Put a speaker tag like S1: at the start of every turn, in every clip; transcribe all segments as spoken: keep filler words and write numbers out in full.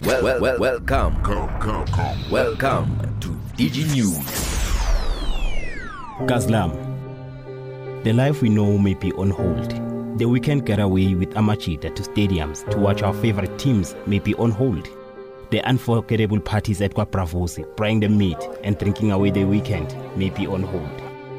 S1: Well, well, well, welcome. Come, come, come. Welcome to Digi News.
S2: Gazlam. The life we know may be on hold. The weekend getaway with Amachita to stadiums to watch our favorite teams may be on hold. The unforgettable parties at Kwapravosi, buying the meat and drinking away the weekend may be on hold.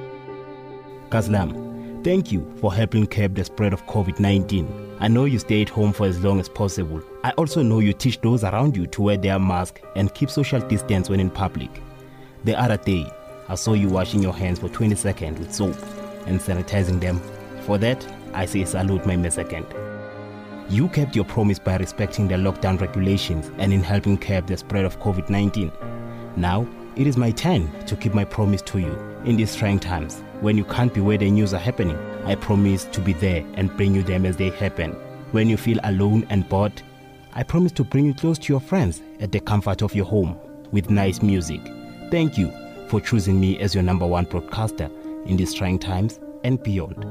S2: Gazlam, thank you for helping curb the spread of covid nineteen. I know you stay at home for as long as possible. I also know you teach those around you to wear their mask and keep social distance when in public. The other day, I saw you washing your hands for twenty seconds with soap and sanitizing them. For that, I say salute my mesecond. You kept your promise by respecting the lockdown regulations and in helping curb the spread of covid nineteen. Now, it is my turn to keep my promise to you in these trying times. When you can't be where the news are happening, I promise to be there and bring you them as they happen. When you feel alone and bored, I promise to bring you close to your friends at the comfort of your home with nice music. Thank you for choosing me as your number one broadcaster in these trying times and beyond.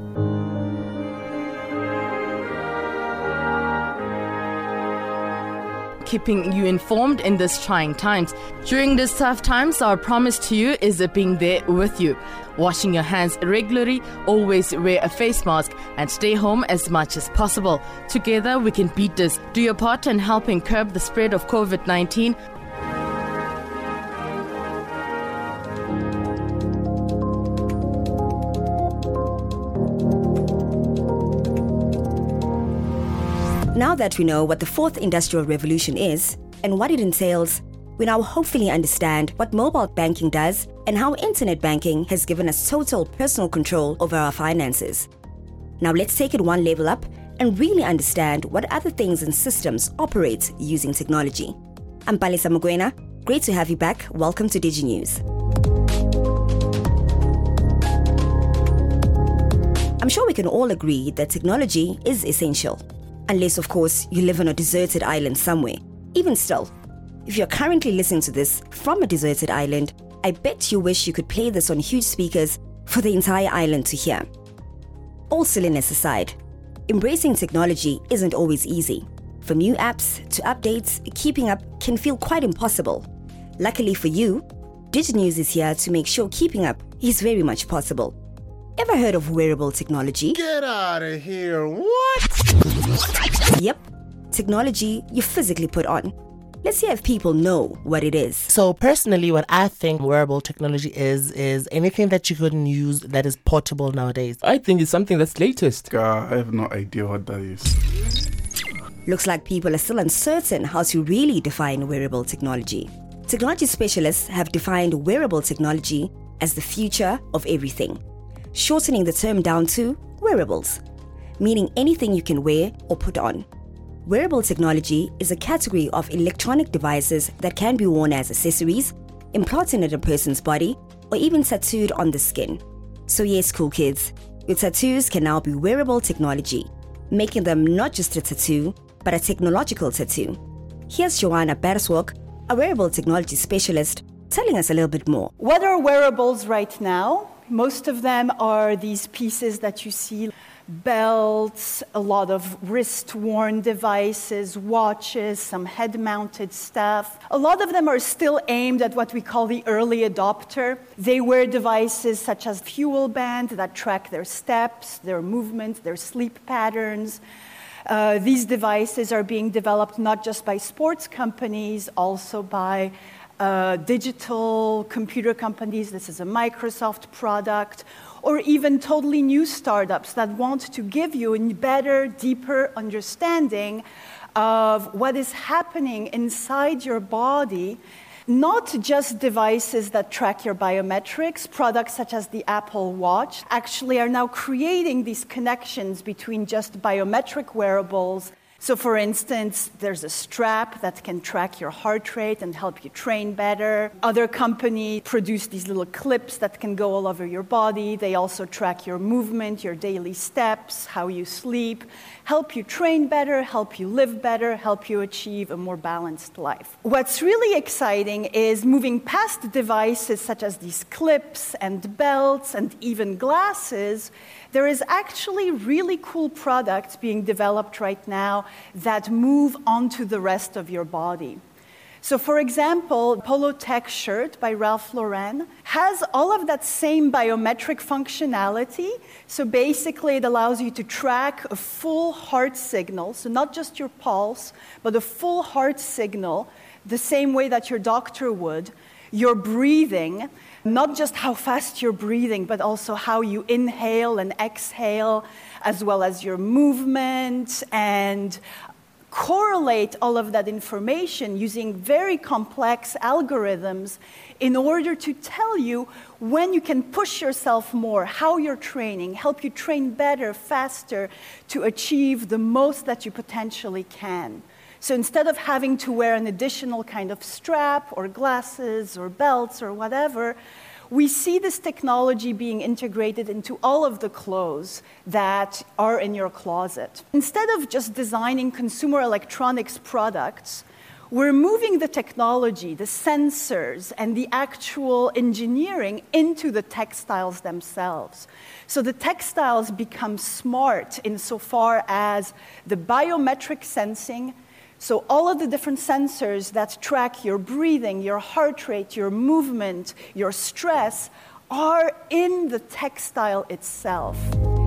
S3: Keeping you informed in these trying times. During these tough times, our promise to you is being there with you. Washing your hands regularly, always wear a face mask, and stay home as much as possible. Together, we can beat this. Do your part in helping curb the spread of covid nineteen.
S4: Now that we know what the fourth industrial revolution is and what it entails, we now hopefully understand what mobile banking does and how internet banking has given us total personal control over our finances. Now let's take it one level up and really understand what other things and systems operate using technology. I'm Palesa Mugwena. Great to have you back. Welcome to Digi News. I'm sure we can all agree that technology is essential. Unless, of course, you live on a deserted island somewhere. Even still, if you're currently listening to this from a deserted island, I bet you wish you could play this on huge speakers for the entire island to hear. All silliness aside, embracing technology isn't always easy. From new apps to updates, keeping up can feel quite impossible. Luckily for you, DigiNews is here to make sure keeping up is very much possible. Ever heard of wearable technology?
S5: Get out of here, what?
S4: Yep, technology you physically put on. Let's see if people know what it is.
S6: So personally, what I think wearable technology is, is anything that you couldn't use that is portable nowadays.
S7: I think it's something that's latest.
S5: Uh, I have no idea what that is.
S4: Looks like people are still uncertain how to really define wearable technology. Technology specialists have defined wearable technology as the future of everything, shortening the term down to wearables, meaning anything you can wear or put on. Wearable technology is a category of electronic devices that can be worn as accessories, implanted in a person's body, or even tattooed on the skin. So yes, cool kids, your tattoos can now be wearable technology, making them not just a tattoo, but a technological tattoo. Here's Joanna Berswalk, a wearable technology specialist, telling us a little bit more.
S8: What are wearables right now? Most of them are these pieces that you see, belts, a lot of wrist-worn devices, watches, some head-mounted stuff. A lot of them are still aimed at what we call the early adopter. They wear devices such as fuel band that track their steps, their movements, their sleep patterns. Uh, these devices are being developed not just by sports companies, also by uh, digital computer companies. This is a Microsoft product, or even totally new startups that want to give you a better, deeper understanding of what is happening inside your body. Not just devices that track your biometrics, products such as the Apple Watch actually are now creating these connections between just biometric wearables. So for instance, there's a strap that can track your heart rate and help you train better. Other companies produce these little clips that can go all over your body. They also track your movement, your daily steps, how you sleep, help you train better, help you live better, help you achieve a more balanced life. What's really exciting is moving past devices such as these clips and belts and even glasses. There is actually really cool products being developed right now that move onto the rest of your body. So, for example, Polo Tech shirt by Ralph Lauren has all of that same biometric functionality. So basically, it allows you to track a full heart signal, so not just your pulse, but a full heart signal, the same way that your doctor would. Your breathing, not just how fast you're breathing, but also how you inhale and exhale, as well as your movement, and correlate all of that information using very complex algorithms in order to tell you when you can push yourself more, how you're training, help you train better, faster, to achieve the most that you potentially can. So instead of having to wear an additional kind of strap or glasses or belts or whatever, we see this technology being integrated into all of the clothes that are in your closet. Instead of just designing consumer electronics products, we're moving the technology, the sensors, and the actual engineering into the textiles themselves. So the textiles become smart insofar as the biometric sensing. So all of the different sensors that track your breathing, your heart rate, your movement, your stress are in the textile itself.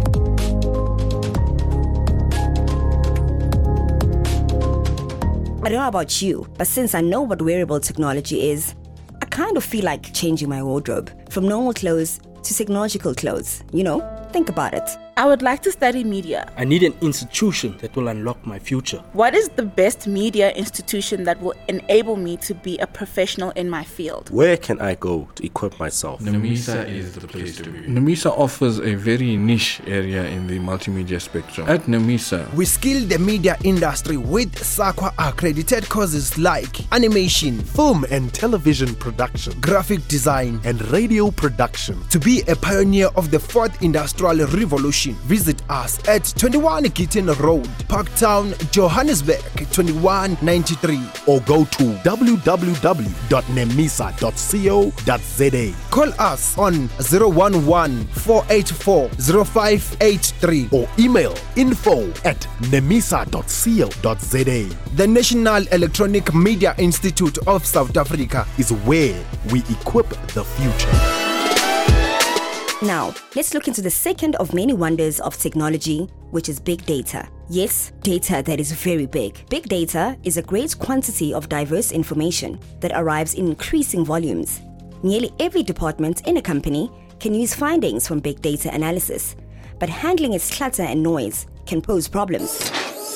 S4: I don't know about you, but since I know what wearable technology is, I kind of feel like changing my wardrobe from normal clothes to technological clothes. You know, think about it.
S9: I would like to study media.
S10: I need an institution that will unlock my future.
S9: What is the best media institution that will enable me to be a professional in my field?
S11: Where can I go to equip myself?
S12: NEMISA is the place to be. NEMISA offers a very niche area in the multimedia spectrum. At NEMISA,
S13: we skill the media industry with SAQA accredited courses like animation,
S14: film and television production,
S13: graphic design,
S14: and radio production.
S13: To be a pioneer of the fourth industrial revolution, visit us at twenty-one Gitten Road, Parktown, Johannesburg, twenty-one ninety-three,
S14: or go to w w w dot nemisa dot co dot z a.
S13: Call us on zero one one, four eight four, zero five eight three
S14: or email info at nemisa dot co dot z a.
S13: The National Electronic Media Institute of South Africa
S14: is where we equip the future.
S4: Now, let's look into the second of many wonders of technology, which is big data. Yes, data that is very big. Big data is a great quantity of diverse information that arrives in increasing volumes. Nearly every department in a company can use findings from big data analysis, but handling its clutter and noise can pose problems.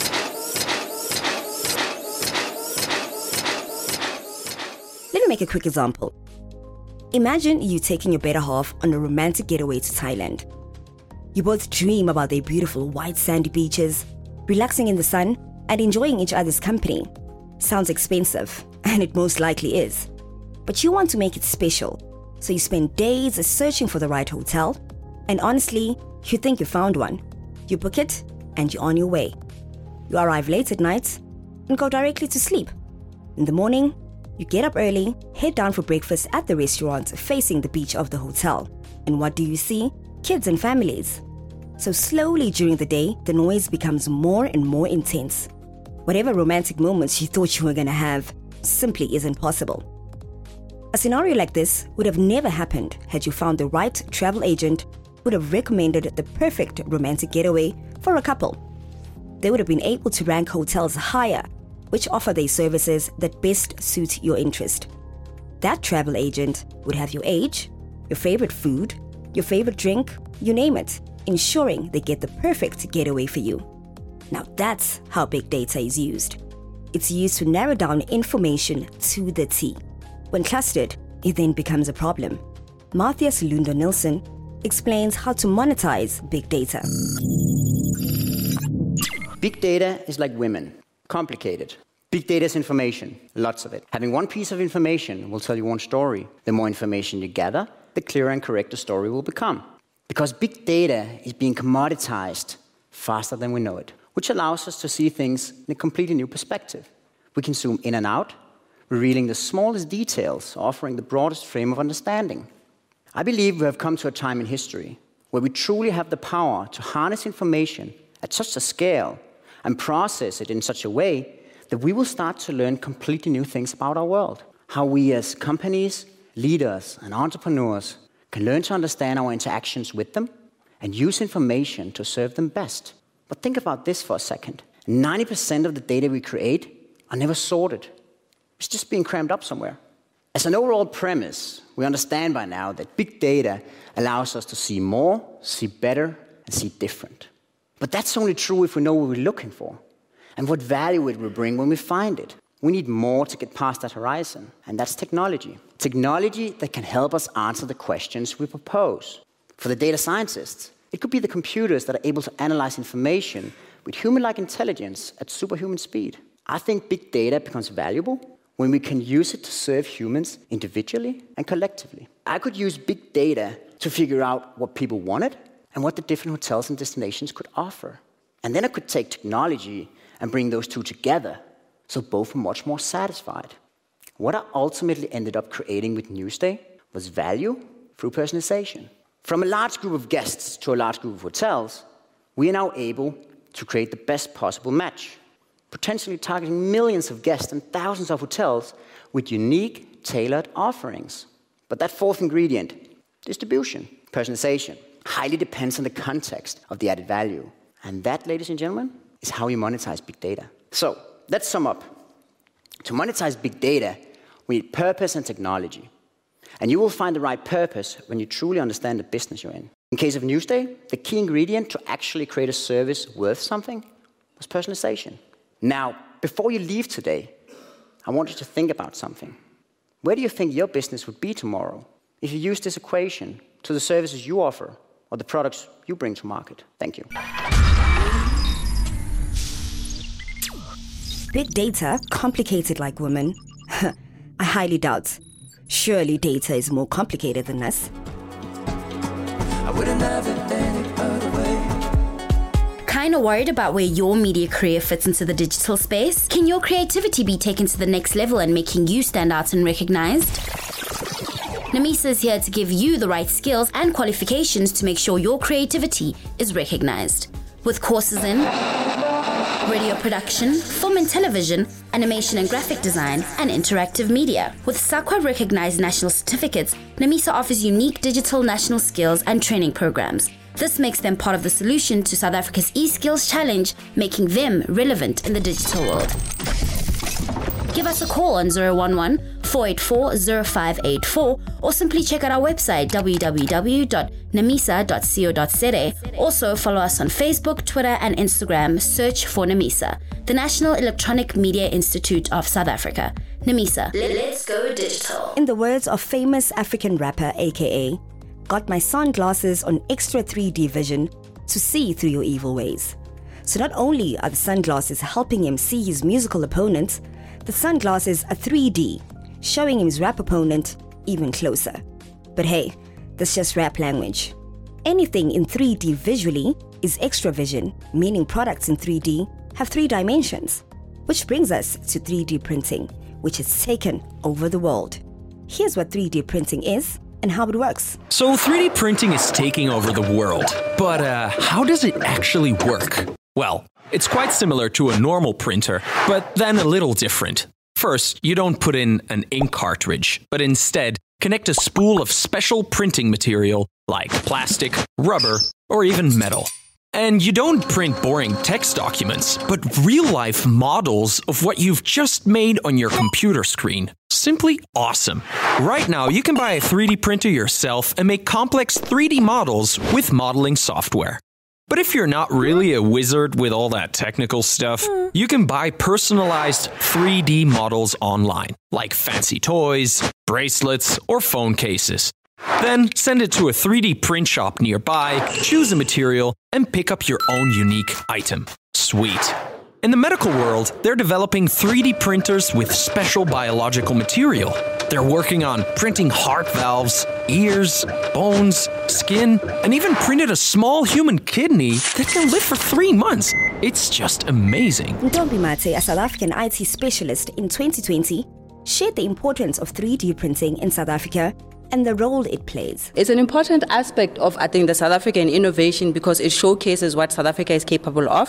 S4: Let me make a quick example. Imagine you taking your better half on a romantic getaway to Thailand. You both dream about their beautiful white sandy beaches, relaxing in the sun, and enjoying each other's company. Sounds expensive, and it most likely is. But you want to make it special, so you spend days searching for the right hotel, and honestly, you think you found one. You book it, and you're on your way. You arrive late at night, and go directly to sleep. In the morning, you get up early, head down for breakfast at the restaurant facing the beach of the hotel. And what do you see? Kids and families. So slowly during the day, the noise becomes more and more intense. Whatever romantic moments you thought you were going to have simply isn't possible. A scenario like this would have never happened had you found the right travel agent who would have recommended the perfect romantic getaway for a couple. They would have been able to rank hotels higher, which offer their services that best suit your interest. That travel agent would have your age, your favorite food, your favorite drink, you name it, ensuring they get the perfect getaway for you. Now that's how big data is used. It's used to narrow down information to the T. When clustered, it then becomes a problem. Matthias Lunder-Nielsen explains how to monetize big data.
S15: Big data is like women. Complicated. Big data is information, lots of it. Having one piece of information will tell you one story. The more information you gather, the clearer and correct the story will become. Because big data is being commoditized faster than we know it, which allows us to see things in a completely new perspective. We can zoom in and out, revealing the smallest details, offering the broadest frame of understanding. I believe we have come to a time in history where we truly have the power to harness information at such a scale and process it in such a way that we will start to learn completely new things about our world. How we as companies, leaders, and entrepreneurs can learn to understand our interactions with them and use information to serve them best. But think about this for a second. ninety percent of the data we create are never sorted. It's just being crammed up somewhere. As an overall premise, we understand by now that big data allows us to see more, see better, and see different. But that's only true if we know what we're looking for and what value it will bring when we find it. We need more to get past that horizon, and that's technology. Technology that can help us answer the questions we propose. For the data scientists, it could be the computers that are able to analyze information with human-like intelligence at superhuman speed. I think big data becomes valuable when we can use it to serve humans individually and collectively. I could use big data to figure out what people wanted and what the different hotels and destinations could offer. And then I could take technology and bring those two together so both were much more satisfied. What I ultimately ended up creating with Newsday was value through personalization. From a large group of guests to a large group of hotels, we are now able to create the best possible match, potentially targeting millions of guests and thousands of hotels with unique, tailored offerings. But that fourth ingredient, distribution, personalization, highly depends on the context of the added value. And that, ladies and gentlemen, is how you monetize big data. So, let's sum up. To monetize big data, we need purpose and technology. And you will find the right purpose when you truly understand the business you're in. In case of Newsday, the key ingredient to actually create a service worth something was personalization. Now, before you leave today, I want you to think about something. Where do you think your business would be tomorrow if you use this equation to the services you offer or the products you bring to market? Thank you.
S4: Big data, complicated like women? I highly doubt. Surely data is more complicated than us.
S16: I wouldn't have it any other way.
S17: Kinda worried about where your media career fits into the digital space? Can your creativity be taken to the next level and making you stand out and recognized? Nemisa is here to give you the right skills and qualifications to make sure your creativity is recognized. With courses in radio production, film and television, animation and graphic design, and interactive media. With SAQA-recognized national certificates, Nemisa offers unique digital national skills and training programs. This makes them part of the solution to South Africa's eSkills Challenge, making them relevant in the digital world. Give us a call on zero one one, four eight four, zero five eight four or simply check out our website w w w dot nemisa dot co dot z a. Also follow us on Facebook, Twitter and Instagram. Search for Nemisa, the National Electronic Media Institute of South Africa. Nemisa. Let's go digital.
S4: In the words of famous African rapper aka, got my sunglasses on extra three D vision to see through your evil ways. So not only are the sunglasses helping him see his musical opponents, the sunglasses are three D, showing him his rap opponent even closer. But hey, that's just rap language. Anything in three D visually is extra vision, meaning products in three D have three dimensions. Which brings us to three D printing, which has taken over the world. Here's what three D printing is and how it works.
S18: So three D printing is taking over the world, but uh, how does it actually work? Well, it's quite similar to a normal printer, but then a little different. First, you don't put in an ink cartridge, but instead connect a spool of special printing material like plastic, rubber, or even metal. And you don't print boring text documents, but real-life models of what you've just made on your computer screen. Simply awesome. Right now, you can buy a three D printer yourself and make complex three D models with modeling software. But if you're not really a wizard with all that technical stuff, you can buy personalized three D models online, like fancy toys, bracelets, or phone cases. Then send it to a three D print shop nearby, choose a material, and pick up your own unique item. Sweet. In the medical world, they're developing three D printers with special biological material. They're working on printing heart valves, ears, bones, skin, and even printed a small human kidney that can live for three months. It's just amazing.
S4: Ntombi Mate, a South African I T specialist in twenty twenty, shared the importance of three D printing in South Africa and the role it plays.
S19: It's an important aspect of, I think, the South African innovation because it showcases what South Africa is capable of.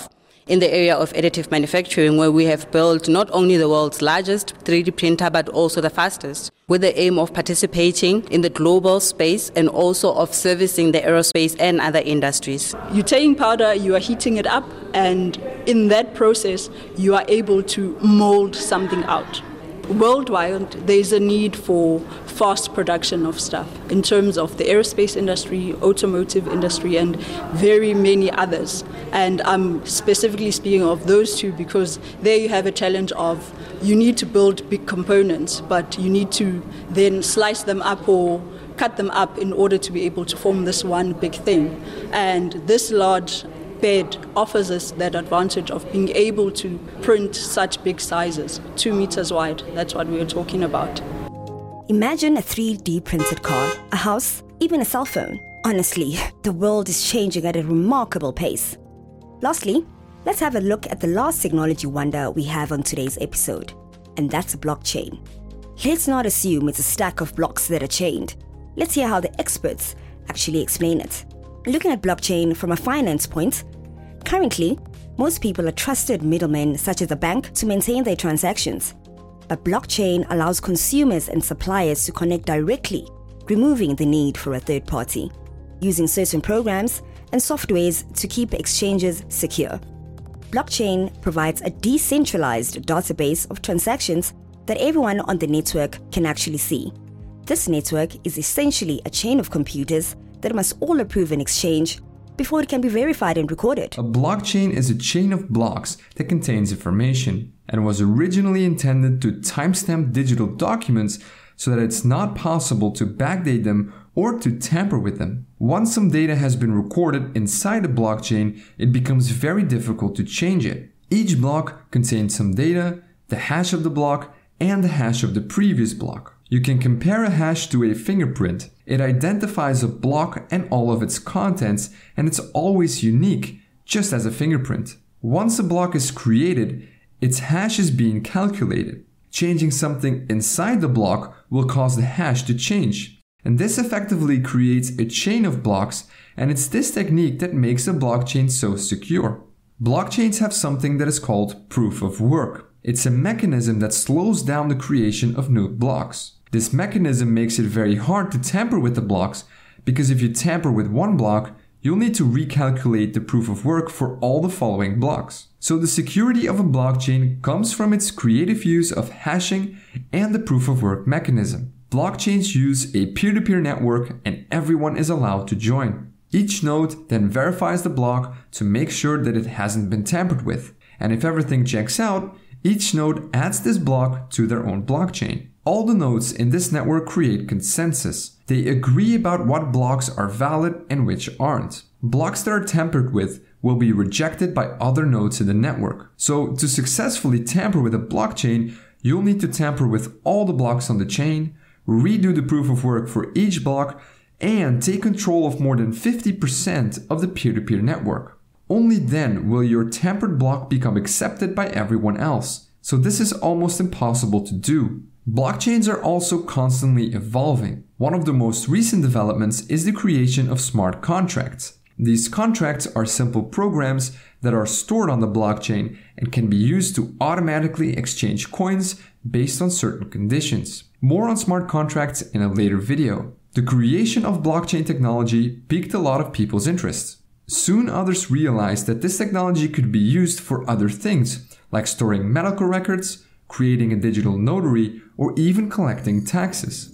S19: in the area of additive manufacturing, where we have built not only the world's largest three D printer, but also the fastest, with the aim of participating in the global space and also of servicing the aerospace and other industries.
S20: You're taking powder, you are heating it up, and in that process, you are able to mold something out. Worldwide, there's a need for fast production of stuff in terms of the aerospace industry, automotive industry, and very many others. And I'm specifically speaking of those two because there you have a challenge of you need to build big components, but you need to then slice them up or cut them up in order to be able to form this one big thing. And this large bed offers us that advantage of being able to print such big sizes, two meters wide. That's what we were talking about.
S4: Imagine a three D printed car, a house, even a cell phone. Honestly, the world is changing at a remarkable pace. Lastly, let's have a look at the last technology wonder we have on today's episode, and that's blockchain. Let's not assume it's a stack of blocks that are chained. Let's hear how the experts actually explain it. Looking at blockchain from a finance point, currently, most people are trusted middlemen such as a bank to maintain their transactions. But blockchain allows consumers and suppliers to connect directly, removing the need for a third party, using certain programs and softwares to keep exchanges secure. Blockchain provides a decentralized database of transactions that everyone on the network can actually see. This network is essentially a chain of computers that must all approve an exchange before it can be verified and recorded.
S21: A blockchain is a chain of blocks that contains information and was originally intended to timestamp digital documents so that it's not possible to backdate them or to tamper with them. Once some data has been recorded inside a blockchain, it becomes very difficult to change it. Each block contains some data, the hash of the block, and the hash of the previous block. You can compare a hash to a fingerprint. It identifies a block and all of its contents, and it's always unique, just as a fingerprint. Once a block is created, its hash is being calculated. Changing something inside the block will cause the hash to change. And this effectively creates a chain of blocks, and it's this technique that makes a blockchain so secure. Blockchains have something that is called proof of work. It's a mechanism that slows down the creation of new blocks. This mechanism makes it very hard to tamper with the blocks, because if you tamper with one block, you'll need to recalculate the proof of work for all the following blocks. So the security of a blockchain comes from its creative use of hashing and the proof of work mechanism. Blockchains use a peer-to-peer network and everyone is allowed to join. Each node then verifies the block to make sure that it hasn't been tampered with. And if everything checks out, each node adds this block to their own blockchain. All the nodes in this network create consensus. They agree about what blocks are valid and which aren't. Blocks that are tampered with will be rejected by other nodes in the network. So to successfully tamper with a blockchain, you'll need to tamper with all the blocks on the chain, redo the proof of work for each block, and take control of more than fifty percent of the peer-to-peer network. Only then will your tampered block become accepted by everyone else. So this is almost impossible to do. Blockchains are also constantly evolving. One of the most recent developments is the creation of smart contracts. These contracts are simple programs that are stored on the blockchain and can be used to automatically exchange coins based on certain conditions. More on smart contracts in a later video. The creation of blockchain technology piqued a lot of people's interest. Soon others realized that this technology could be used for other things, like storing medical records, creating a digital notary, or even collecting taxes.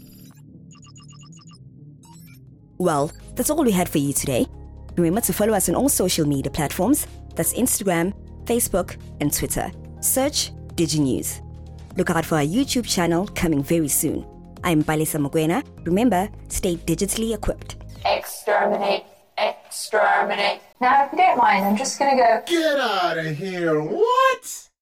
S4: Well, that's all we had for you today. Remember to follow us on all social media platforms. That's Instagram, Facebook, and Twitter. Search DigiNews. Look out for our YouTube channel coming very soon. I'm Balisa Mokwena. Remember, stay digitally equipped.
S22: Exterminate. Exterminate. Now, if you don't mind, I'm just going to go...
S5: Get out of here. What?